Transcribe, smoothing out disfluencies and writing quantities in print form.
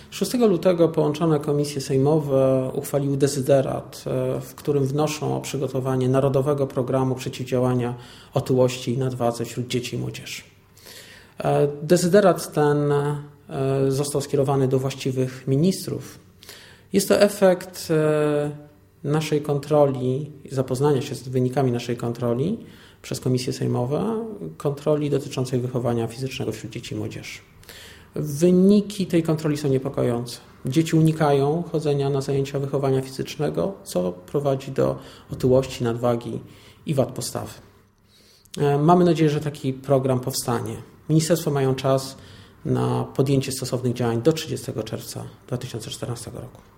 6 lutego połączone komisje sejmowe uchwaliły dezyderat, w którym wnoszą o przygotowanie Narodowego Programu Przeciwdziałania Otyłości i Nadwadze wśród dzieci i młodzieży. Dezyderat ten został skierowany do właściwych ministrów. Jest to efekt naszej kontroli, zapoznania się z wynikami naszej kontroli przez komisje sejmowe, kontroli dotyczącej wychowania fizycznego wśród dzieci i młodzieży. Wyniki tej kontroli są niepokojące. Dzieci unikają chodzenia na zajęcia wychowania fizycznego, co prowadzi do otyłości, nadwagi i wad postawy. Mamy nadzieję, że taki program powstanie. Ministerstwa mają czas na podjęcie stosownych działań do 30 czerwca 2014 roku.